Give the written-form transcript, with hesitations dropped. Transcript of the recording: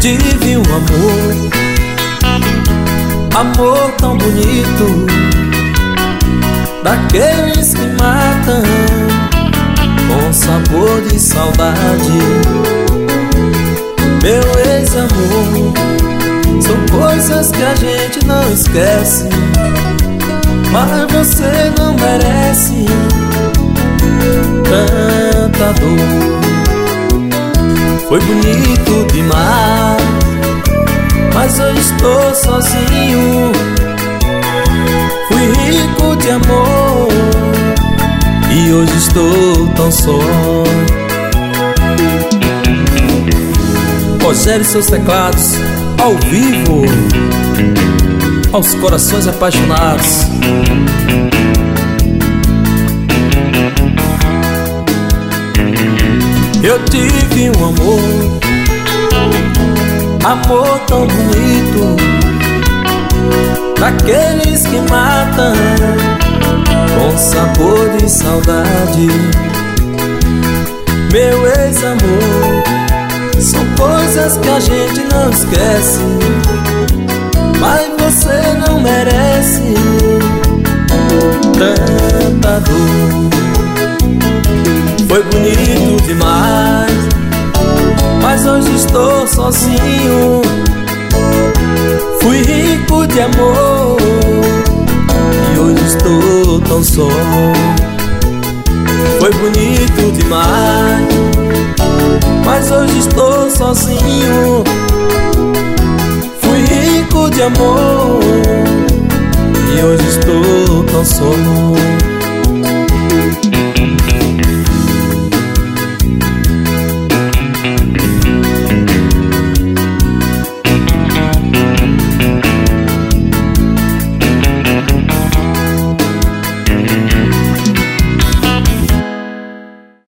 tive um amor tão bonito, daqueles que matam com sabor de saudade. Meu ex-amor, são coisas que a gente não esquece, mas você não merece tanta dor. Foi bonito demais, mas eu estou sozinho. Fui rico de amor e hoje estou tão só. Rogério e seus teclados ao vivo, aos corações apaixonados. Eu tive um amor tão bonito, daqueles que matam com sabor de saudade. Meu ex-amor, são coisas que a gente não esquece, mas você não merece tanta dor. Foi bonito demais, mas hoje estou sozinho. Fui rico de amor e hoje estou tão só. Foi bonito demais, mas hoje estou sozinho. Fui rico de amor e hoje estou tão só.